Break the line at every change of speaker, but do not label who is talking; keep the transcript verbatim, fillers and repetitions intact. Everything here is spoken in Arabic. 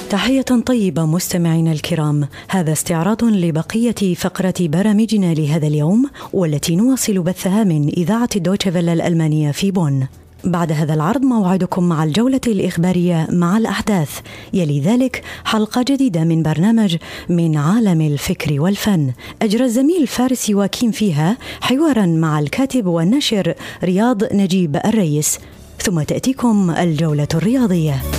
تحية طيبة مستمعينا الكرام، هذا استعراض لبقية فقرة برامجنا لهذا اليوم، والتي نواصل بثها من إذاعة دويتشه فيله الألمانية في بون. بعد هذا العرض موعدكم مع الجولة الإخبارية مع الأحداث، يلي ذلك حلقة جديدة من برنامج من عالم الفكر والفن. أجرى الزميل فارس يواكيم فيها حوارا مع الكاتب والناشر رياض نجيب الريس، ثم تأتيكم الجولة الرياضية.